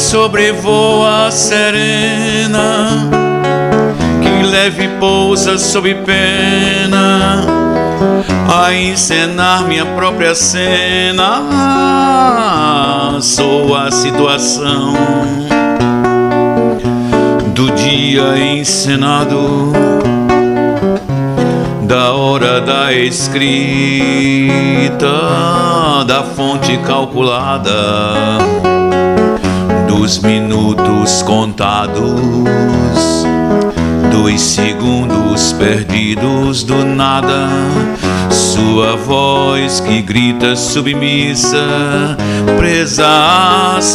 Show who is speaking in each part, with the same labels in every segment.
Speaker 1: sobrevoa serena, que leve pousa sob pena, a encenar minha própria cena. Sou a situação do dia encenado, da hora da escrita, da fonte calculada, dos minutos contados, dos segundos perdidos do nada. Sua voz que grita submissa, presa às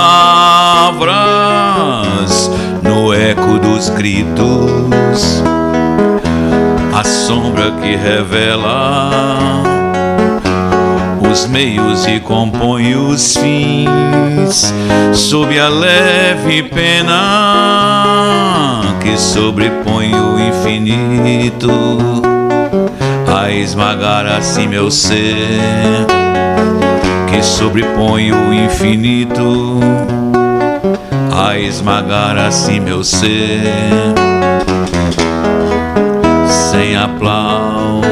Speaker 1: palavras, no eco dos gritos, a sombra que revela os meios e compõe os fins, sob a leve pena que sobrepõe o infinito, a esmagar assim meu ser, que sobrepõe o infinito, a esmagar assim meu ser, sem aplausos.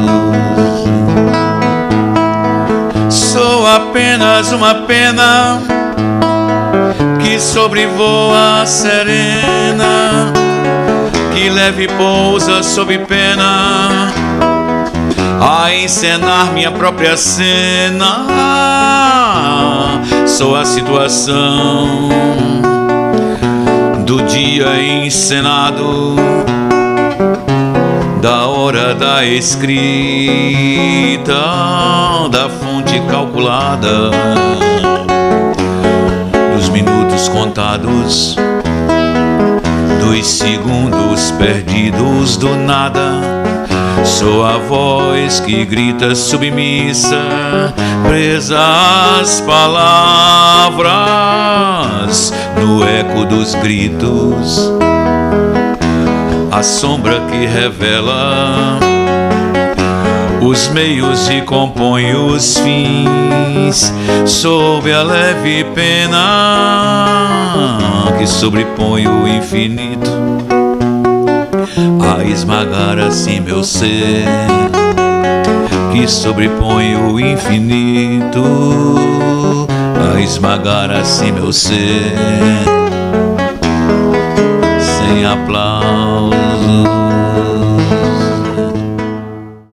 Speaker 1: Sou apenas uma pena que sobrevoa serena, que leve pousa sob pena, a encenar minha própria cena. Sou a situação do dia encenado, da hora da escrita, da fonte calculada, dos minutos contados, dos segundos perdidos do nada. Sou a voz que grita submissa, presa às palavras, no eco dos gritos, a sombra que revela os meios e compõe os fins, sob a leve pena que sobrepõe o infinito, a esmagar assim meu ser, que sobrepõe o infinito, a esmagar assim meu ser, sem aplausos.